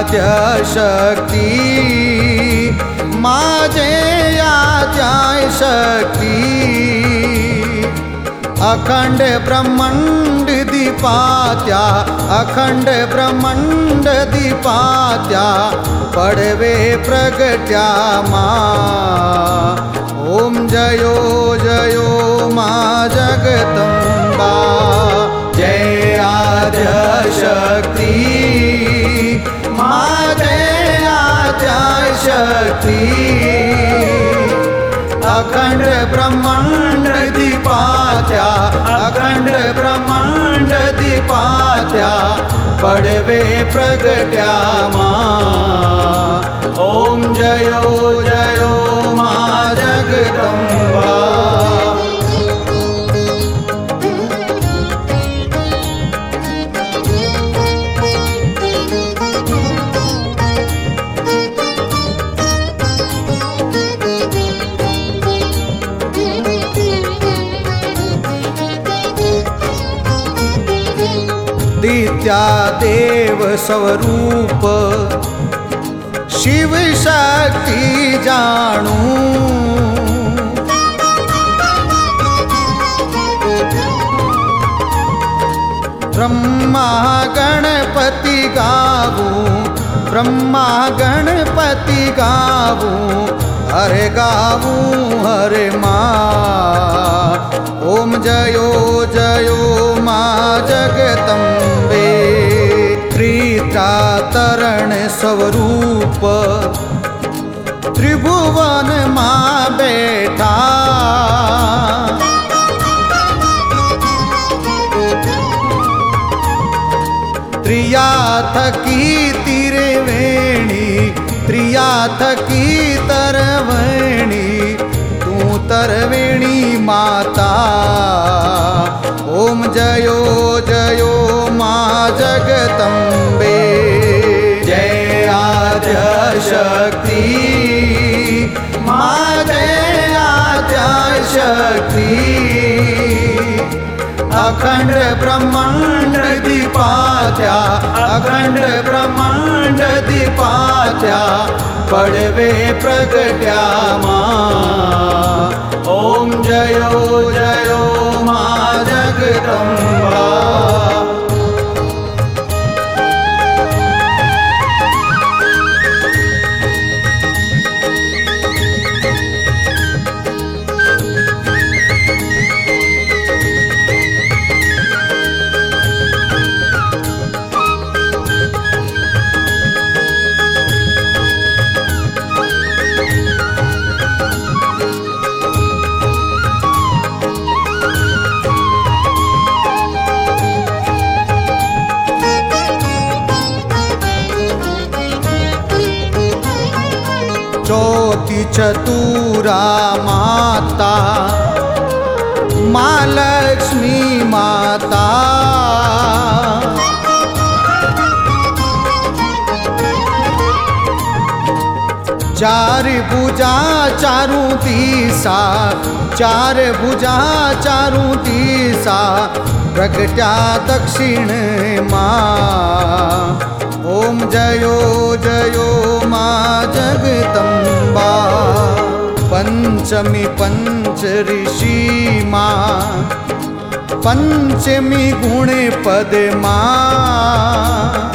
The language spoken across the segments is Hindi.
आद्यशक्ती माझे आद्यशक्ती अखंड ब्रह्मांड दीपात्या अखंड ब्रह्मांड दीपात्या पडवे प्रगट्या मा ओम जयो जयो मा जगदंबा जय आद्यशक्ती मा जय आद्यशक्ती अखंड ब्रह्मांड दीपात्या अखंड ब्रह्मांड दीपात्या पडवे प्रगट्या मा ओम जयो जयो मा जगदंबा दित्या देव स्वरूप शिव शक्ति जानू ब्रह्मा गणपति गावू ब्रह्मा गणपति गावू हरे गावू हरे माँ ओम जयो जयो माँ जगदम्बे त्रित्रातरण स्वरूप त्रिभुवन माँ बैठा त्रियाथ की तिरवेणी त्रियाथ की तरवेणी तू तरवेणी माता ओम जयो जयो माँ जगदम्बे जय आद्यशक्ति माँ जय आद्यशक्ति अखंड ब्रह्मांड दीपात्या अखंड ब्रह्मांड दीपात्या पडवे प्रगट्या मा ओम जयो जयो मा जगदंबा ज्योति चतुरा माता माँ लक्ष्मी माता चार भुजा चारू दिशा चार भुजा चारू दिशा प्रगट्या दक्षिण माँ ओम जयो जयो माँ जगदम्बा पंचमी पंच ऋषि माँ पंचमी गुण पद माँ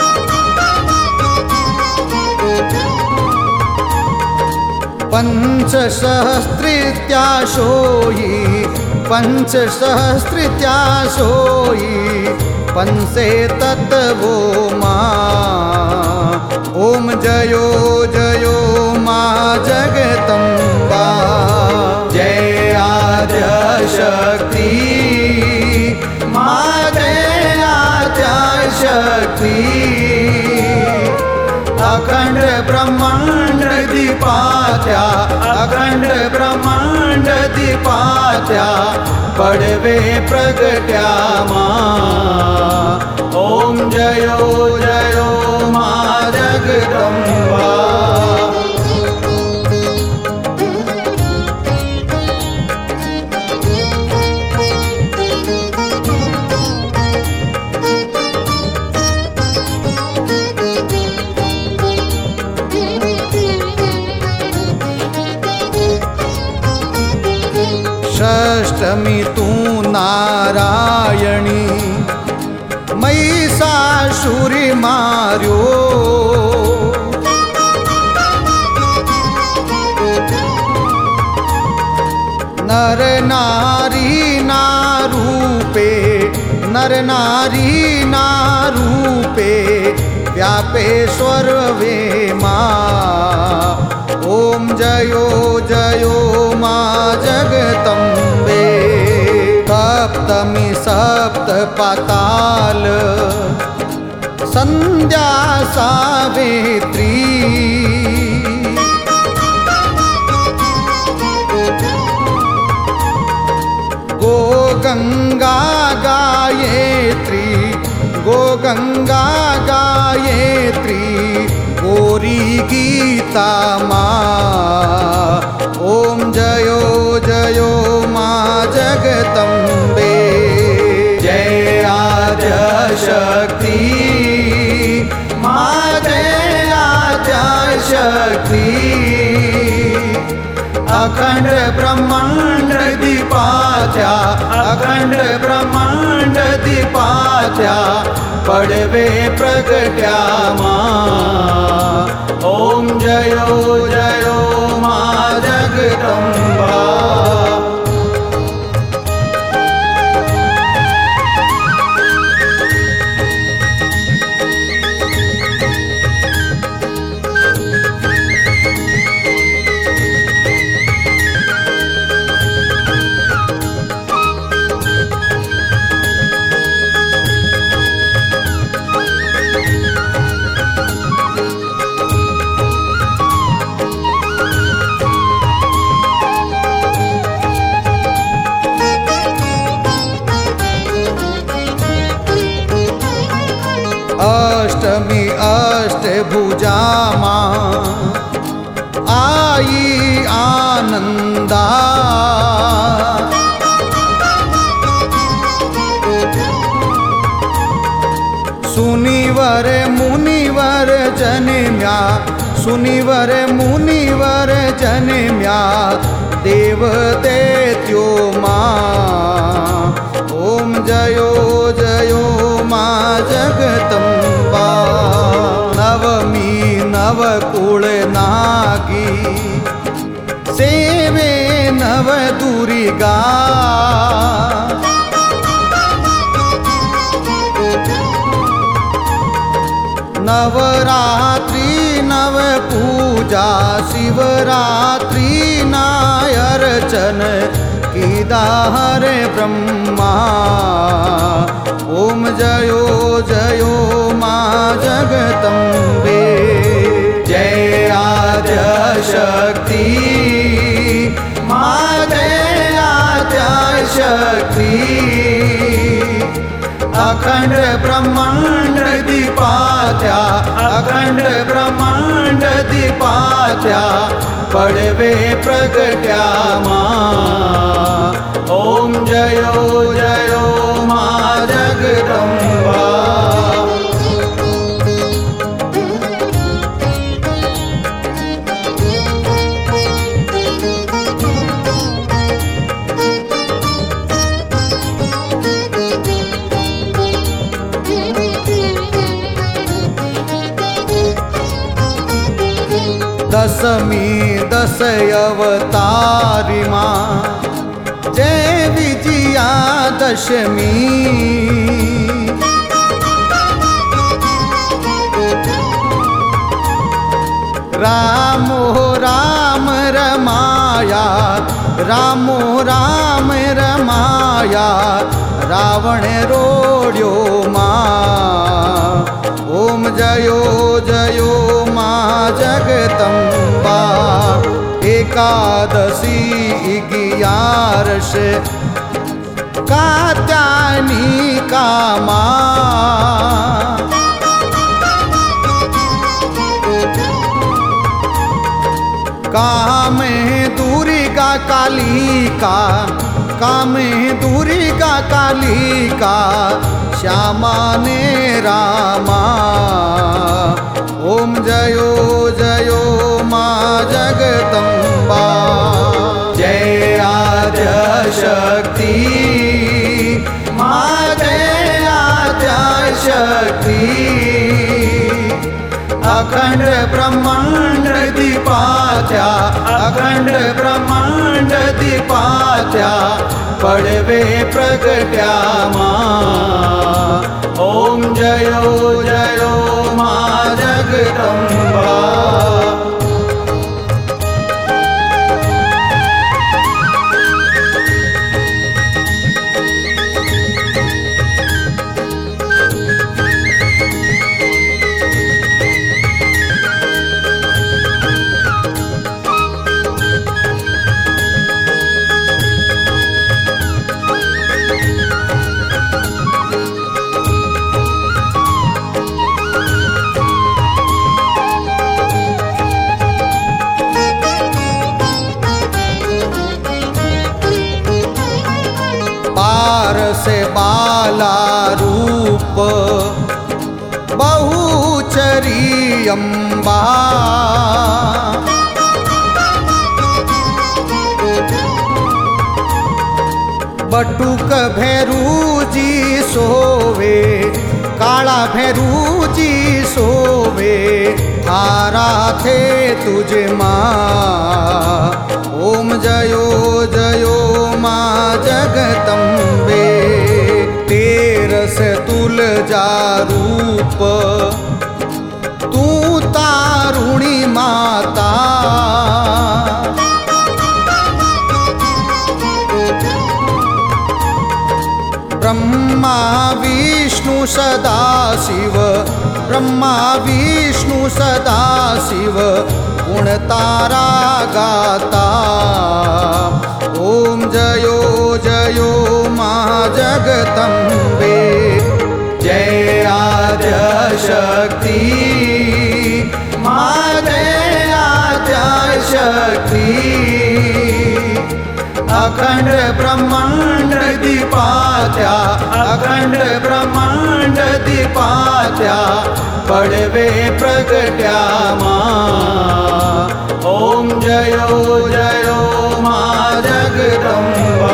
पंच सहस्त्रित्या सोई पंच सहस्त्रित्या सोई पंसे तत्वो माँ ओम जयो जयो माँ जगदम्बा जय आद्यशक्ति माँ जय आद्यशक्ति अखंड ब्रह्मांड दीपात्या अखंड ब्रह्मांड दीपात्या पडवे प्रगट्या माँ ओम जयो जयो माँ जगदम्बा अष्टमी तू नारायणी महिषासुरी मार्यो नर नारी ना रूपे नर नारी ना रूपे व्यापे स्वर्वे मां ओम जयो जयो मां जगदम्बे सप्तमी सप्त पाताल संध्या सावित्री गो गंगा गायत्री गो गंगा गायत्री गौरी गीता मां ओम जयो जयो मां जगदम्बे जय आद्य शक्ति मां जय आद्य शक्ति अखंड ब्रह्मांड दीपाच्या अखंड ब्रह्मांड दीपाच्या पडवे प्रगट्या मां ओम जयो जयो मां जगदम्बा अष्टमी अष्टभुजा मां आई आनंदा सुनिवर मुनिवर जन्म्या सुनिवर मुनिवर जन्म्या देव दैत्यो मां ओम जयो जयो मां जगदम्बा नवमी नवकुल नागी सेवे नव दुर्गा नवरात्रि नव पूजा शिवरात्रि नायर्चन कीदार ब्रह्मा ओम जयो जयो मां जगदम्बे जय आद्य शक्ति मां जय आद्य शक्ति अखंड ब्रह्मांड दीपाच्या अखंड ब्रह्मांड दीपाच्या पडवे प्रगट्या मां ओम जयो जयो मां जगदम्बा दशमी दश अवतारी मां जय विजया दशमी रामो राम रमाया रामो राम रमाया रावण रोड्यो मां ओम जयो जयो मां जगदम्बा एकादशी 11 कात्यायनी का मां कामे दुर्गा कालिका कामे दुर्गा कालिका श्यामा ने रामा ओम जयो जयो मां जगदम्बा जय आद्य शक्ति शक्ति अखंड ब्रह्मांड दीपाच्या अखंड ब्रह्मांड दीपाच्या पडवे प्रगट्या मा ओम जयो जयो मा जगदंबा से बाला रूप बहुचरी अम्बा बटुक भैरूजी सोवे काला भैरूजी सोवे थारा थे तुझे माँ ओम जयो जयो माँ जगदम्बे तेरस तुलजा रूप तू तारुणी माता ब्रह्मा विष्णु सदा शिव ब्रह्मा विष्णु सदा शिव गुण तारा गाता ओम जयो जयो माँ जगदम्बे जय आद्य शक्ति माँ जय आद्य शक्ति अखंड ब्रह्मांड दीपाच्या अखंड ब्रह्मांड दीपाच्या पडवे प्रगट्या मा ओम जयो जयो मा जगदंबा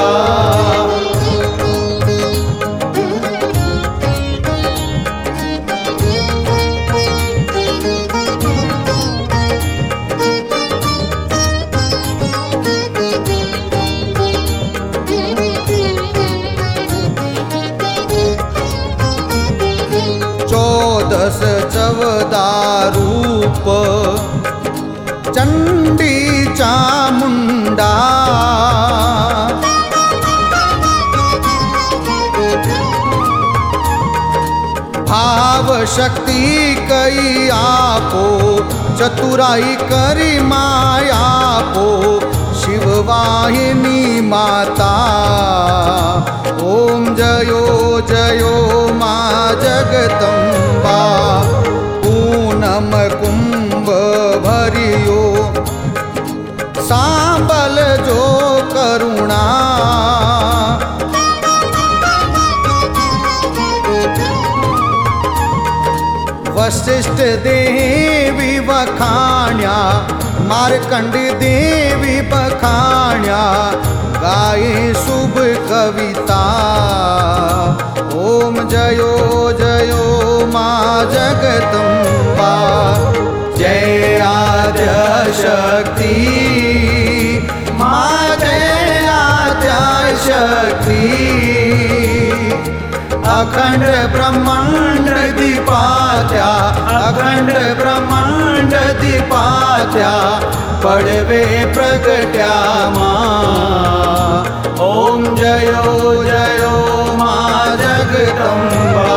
चौदस चवदा रूप चंडी चामुंडा भाव शक्ति कई आपो चतुराई करी माया पो शिववाहिनी माता ओम जयो जयो माँ जगदम्बा पूनम कुंभ भरियो सांबल जो करुणा वशिष्ठ देवी बखाण्या मार्कंड देवी बखाण्या गाये शुभ कविता ओम जयो जयो माँ जगदम्बा जय आद्य शक्ति माँ जय आद्य शक्ति अखंड ब्रह्मांड दीपाच्या अखंड ब्रह्मांड दीपाच्या पडवे प्रगट्या मा ओम जयो जयो माँ जगदम्बा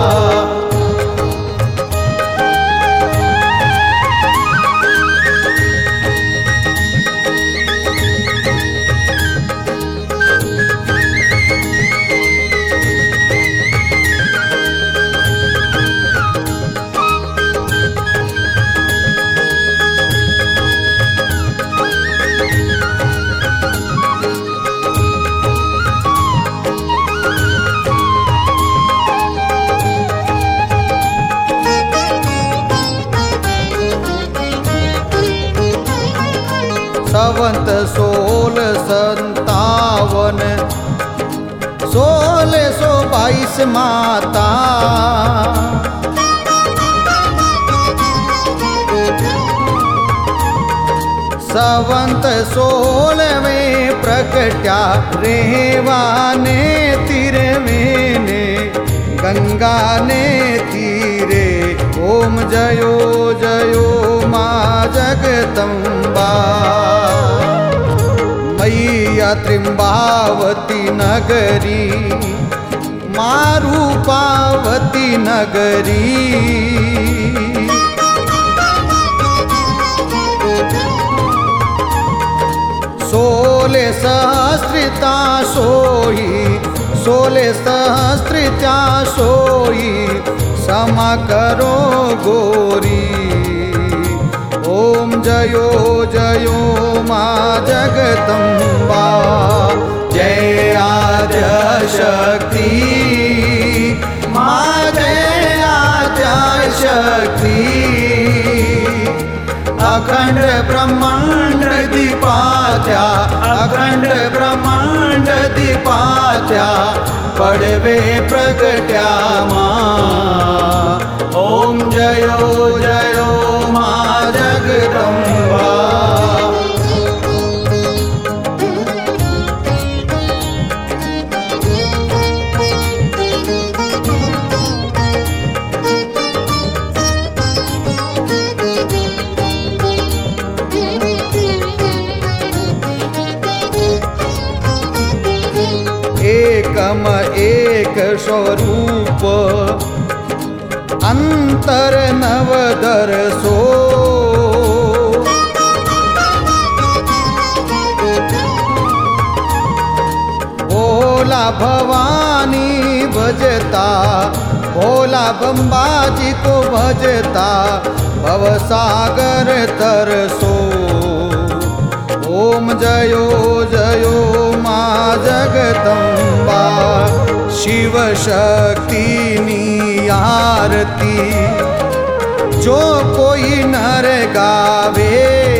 संवत 1657 1622 माता 16 प्रकट्या रेवाने तीरवेने गंगाने तीरे ओम जयो जयो मा जगदम्बा मैया त्रिंबावती नगरी मा रूपावती नगरी 16 सहस्रिता सोई 16 सहस्रिता सोई क्षमा करो गोरी ओम जयो जयो मा जगदम्बा जय आद्य शक्ति मा जय आद्य शक्ति अखंड ब्रह्मांड दीपात्या अखंड ब्रह्मांड दीपात्या पड़वे प्रगट्या मा ओम जयो जयो मा जगदम्बा एकम एक स्वरूप अंतर नवदरसो भोला भवानी भजता भोला बम्बाजी को भजता भवसागर तरसो ओम जयो जयो मा जगदम्बा शिव शक्ति नी आरती जो कोई नर गावे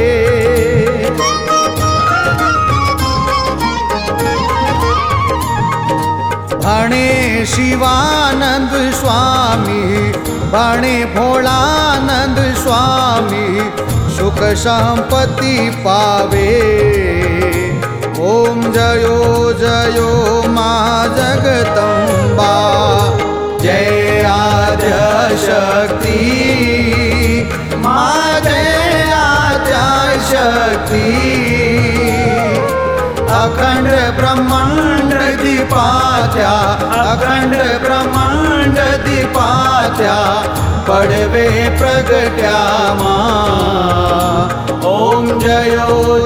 भणे शिवानंद स्वामी भणे भोलानंद स्वामी सुख संपत्ति पावे ओम जयो जयो मा जगदम्बा जय आद्य शक्ति मा जय आद्य शक्ति अखंड ब्रह्मांड दीपात्या अखंड ब्रह्मांड दीपात्या पड़वे प्रगट्या मा ओम जयो